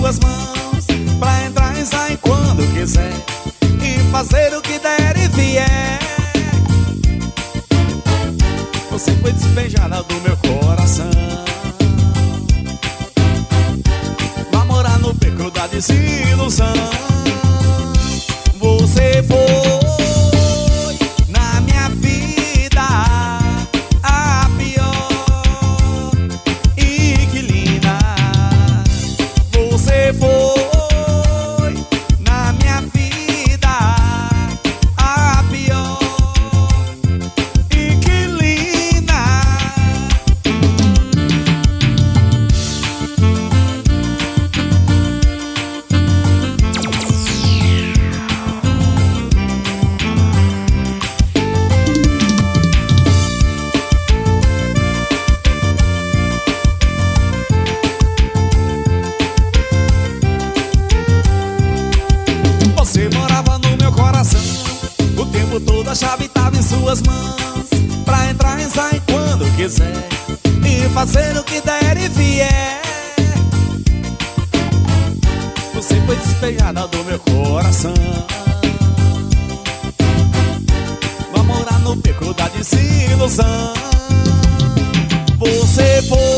suas mãos, pra entrar e sair quando quiser, e fazer o que der e vier. Você foi despejada do meu coração, vai morar no beco da desilusão. Você foi na minha vida a pior inquilina. Você foi na minha vida a pior inquilina. Você morava no meu coração, o tempo todo a chave tava em suas mãos, pra entrar e sair quando quiser, e fazer o que der e vier. Você foi despejada do meu coração, vai morar no beco da desilusão. Você foi